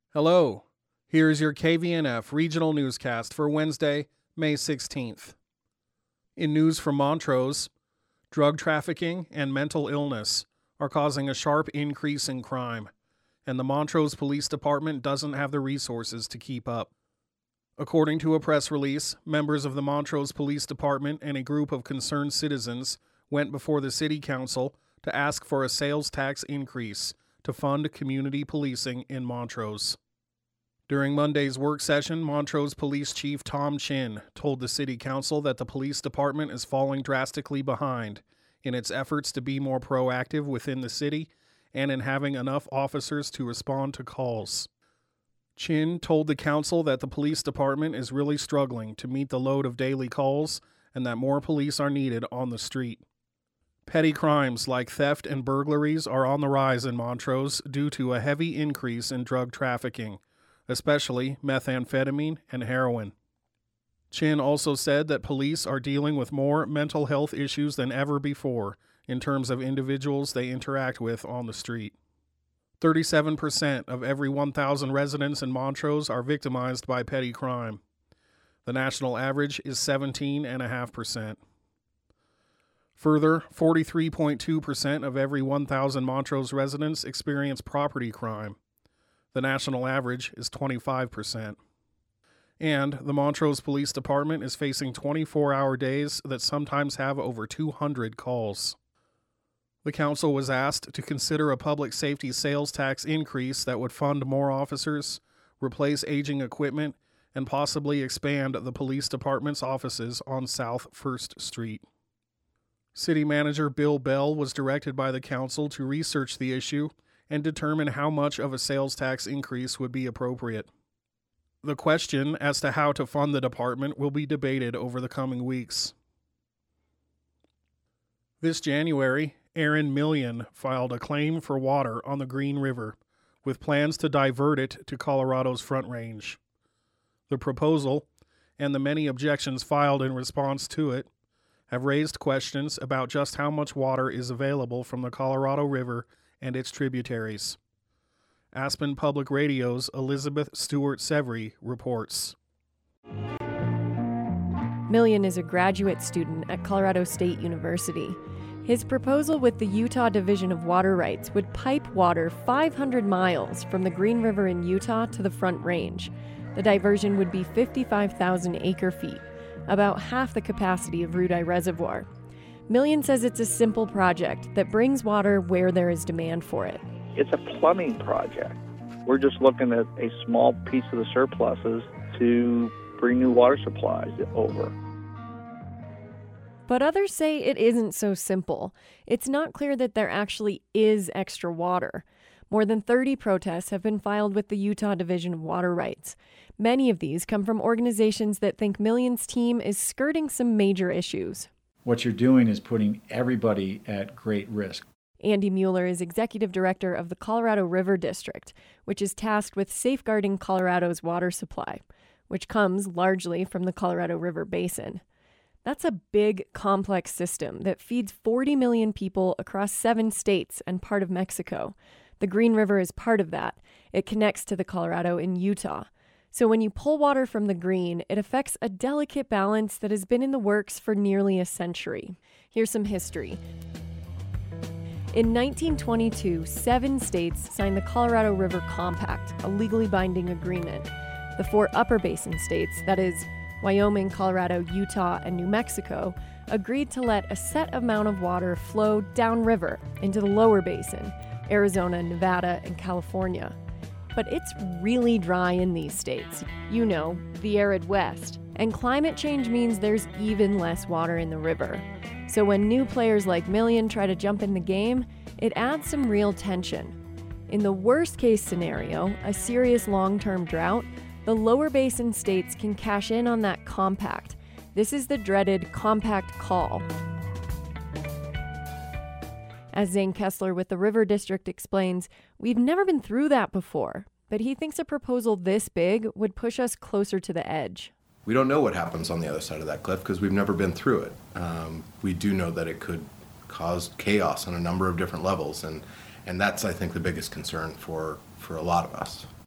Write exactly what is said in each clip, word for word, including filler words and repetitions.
Hello, here's your K V N F regional newscast for Wednesday, May sixteenth. In news from Montrose, drug trafficking and mental illness are causing a sharp increase in crime, and the Montrose Police Department doesn't have the resources to keep up. According to a press release, members of the Montrose Police Department and a group of concerned citizens went before the City Council to ask for a sales tax increase to fund community policing in Montrose. During Monday's work session, Montrose Police Chief Tom Chin told the City Council that the police department is falling drastically behind in its efforts to be more proactive within the city and in having enough officers to respond to calls. Chin told the council that the police department is really struggling to meet the load of daily calls and that more police are needed on the street. Petty crimes like theft and burglaries are on the rise in Montrose due to a heavy increase in drug trafficking, especially methamphetamine and heroin. Chin also said that police are dealing with more mental health issues than ever before in terms of individuals they interact with on the street. thirty-seven percent of every one thousand residents in Montrose are victimized by petty crime. The national average is seventeen point five percent. Further, forty-three point two percent of every one thousand Montrose residents experience property crime. The national average is twenty-five percent. And the Montrose Police Department is facing twenty-four hour days that sometimes have over two hundred calls. The council was asked to consider a public safety sales tax increase that would fund more officers, replace aging equipment, and possibly expand the police department's offices on South First Street. City Manager Bill Bell was directed by the council to research the issue and determine how much of a sales tax increase would be appropriate. The question as to how to fund the department will be debated over the coming weeks. This January, Aaron Million filed a claim for water on the Green River, with plans to divert it to Colorado's Front Range. The proposal, and the many objections filed in response to it, have raised questions about just how much water is available from the Colorado River and its tributaries. Aspen Public Radio's Elizabeth Stewart Severy reports. Million is a graduate student at Colorado State University. His proposal with the Utah Division of Water Rights would pipe water five hundred miles from the Green River in Utah to the Front Range. The diversion would be fifty-five thousand acre feet, about half the capacity of Rudai Reservoir. Million says it's a simple project that brings water where there is demand for it. It's a plumbing project. We're just looking at a small piece of the surpluses to bring new water supplies over. But others say it isn't so simple. It's not clear that there actually is extra water. More than thirty protests have been filed with the Utah Division of Water Rights. Many of these come from organizations that think Million's team is skirting some major issues. What you're doing is putting everybody at great risk. Andy Mueller is executive director of the Colorado River District, which is tasked with safeguarding Colorado's water supply, which comes largely from the Colorado River Basin. That's a big, complex system that feeds forty million people across seven states and part of Mexico. The Green River is part of that. It connects to the Colorado in Utah. So when you pull water from the Green, it affects a delicate balance that has been in the works for nearly a century. Here's some history. In nineteen twenty-two, seven states signed the Colorado River Compact, a legally binding agreement. The four upper basin states, that is, Wyoming, Colorado, Utah, and New Mexico, agreed to let a set amount of water flow downriver into the lower basin, Arizona, Nevada, and California. But it's really dry in these states. You know, the arid West. And climate change means there's even less water in the river. So when new players like Million try to jump in the game, it adds some real tension. In the worst case scenario, a serious long-term drought, the lower basin states can cash in on that compact. This is the dreaded compact call. As Zane Kessler with the River District explains, we've never been through that before, but he thinks a proposal this big would push us closer to the edge. We don't know what happens on the other side of that cliff because we've never been through it. Um, we do know that it could cause chaos on a number of different levels, and, and that's, I think, the biggest concern for, for a lot of us.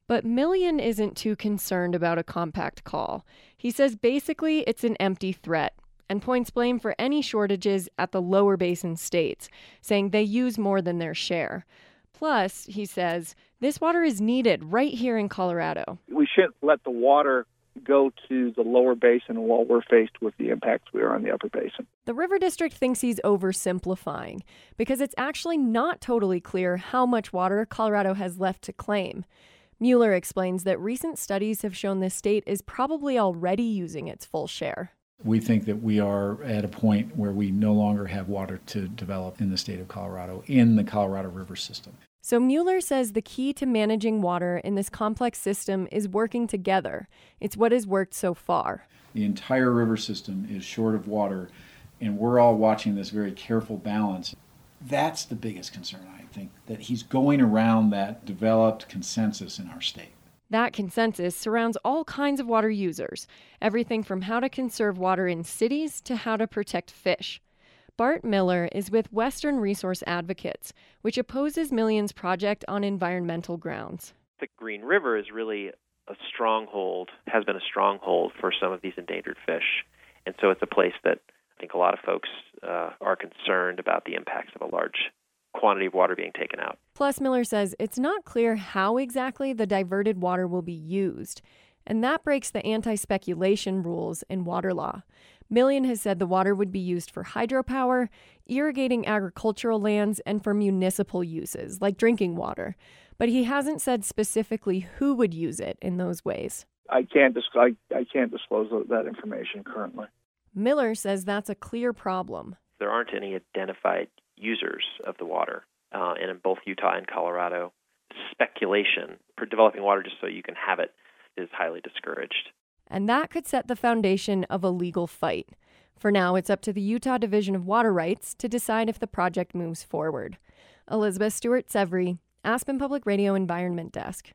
But Millian isn't too concerned about a compact call. He says basically it's an empty threat and points blame for any shortages at the lower basin states, saying they use more than their share. Plus, he says, this water is needed right here in Colorado. We shouldn't let the water go to the lower basin while we're faced with the impacts we are on the upper basin. The River District thinks he's oversimplifying because it's actually not totally clear how much water Colorado has left to claim. Mueller explains that recent studies have shown this state is probably already using its full share. We think that we are at a point where we no longer have water to develop in the state of Colorado, in the Colorado River system. So Mueller says the key to managing water in this complex system is working together. It's what has worked so far. The entire river system is short of water, and we're all watching this very careful balance. That's the biggest concern, I think, that he's going around that developed consensus in our state. That consensus surrounds all kinds of water users, everything from how to conserve water in cities to how to protect fish. Bart Miller is with Western Resource Advocates, which opposes Millian's project on environmental grounds. The Green River is really a stronghold, has been a stronghold for some of these endangered fish. And so it's a place that I think a lot of folks uh, are concerned about the impacts of a large quantity of water being taken out. Plus, Miller says it's not clear how exactly the diverted water will be used, and that breaks the anti-speculation rules in water law. Millian has said the water would be used for hydropower, irrigating agricultural lands, and for municipal uses, like drinking water. But he hasn't said specifically who would use it in those ways. I can't, dis- I, I can't disclose that information currently. Miller says that's a clear problem. There aren't any identified users of the water, uh, and in both Utah and Colorado, speculation for developing water just so you can have it is highly discouraged. And that could set the foundation of a legal fight. For now, it's up to the Utah Division of Water Rights to decide if the project moves forward. Elizabeth Stewart-Severy, Aspen Public Radio Environment Desk.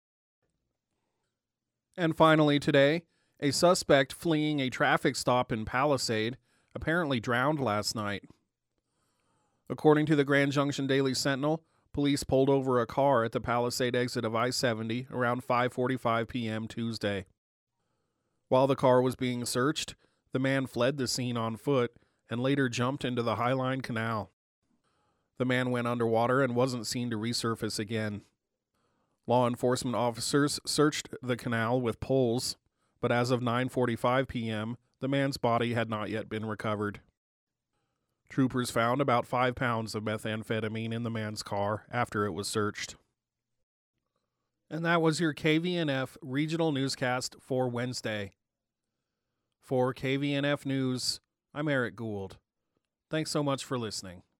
And finally today, a suspect fleeing a traffic stop in Palisade apparently drowned last night. According to the Grand Junction Daily Sentinel, police pulled over a car at the Palisade exit of I seventy around five forty-five p.m. Tuesday. While the car was being searched, the man fled the scene on foot and later jumped into the Highline Canal. The man went underwater and wasn't seen to resurface again. Law enforcement officers searched the canal with poles, but as of nine forty-five p.m., the man's body had not yet been recovered. Troopers found about five pounds of methamphetamine in the man's car after it was searched. And that was your K V N F regional newscast for Wednesday. For K V N F News, I'm Eric Gould. Thanks so much for listening.